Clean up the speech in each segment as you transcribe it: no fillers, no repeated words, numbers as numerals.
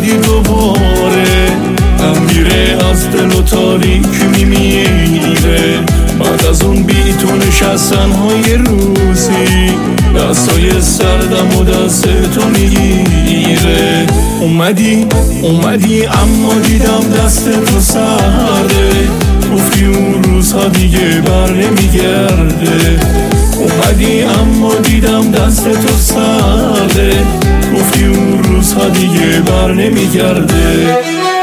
دیگه دوباره هم میره از دل و تاریک میمیره. بعد از اون بی تو نشستن های روزی دستای سردم و دست تو میگیره. اومدی اما دیدم دست تو سرده، گفتی اون روزها دیگه بر نمیگرده. اومدی اما دیدم دست تو سرده، گفتی اون روزها دیگه بر نمیگرده.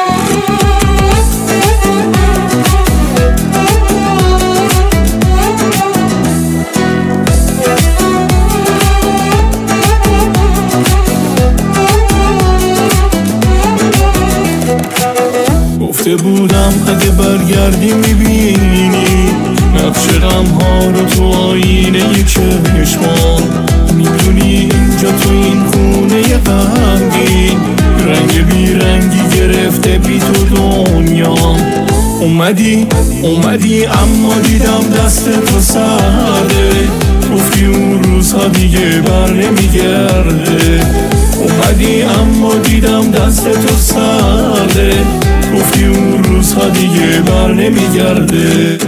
گفته بودم اگه برگردی میبینی نقش غمها رو تو آینه چشمان. میدونی اینجا تو این خونه غمگین رنگ بیرنگی گرفته بی تو دنیا. اومدی اما دیدم دست تو سرده، گفتی اون روزها دیگه بر نمیگرده. اومدی اما دیدم دست تو سرده، گفتی اون روزها دیگه بر نمیگرده.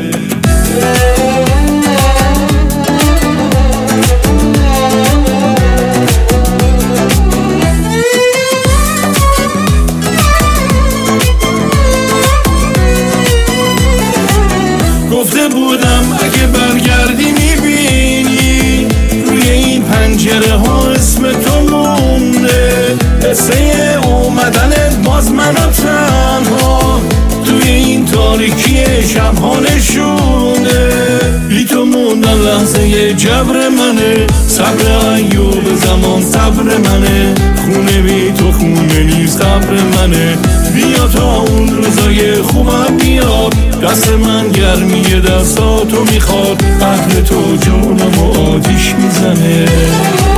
گفته بودم اگه برگردی میبینی روی این پنجره ها اسم تو مونده. قصه اومدنت باز منو تنها توی این تاریکی شبها نشونده. بی تو موندن لحظه جبر منه، صبر ایوب زمان صبر منه. خونه بی تو خونه نیست قبر منه. بیا تا اون روزای خوبم بیاد، دست من گرمی دستاتو میخواد. اهل تو جونم و آتیش میزنه.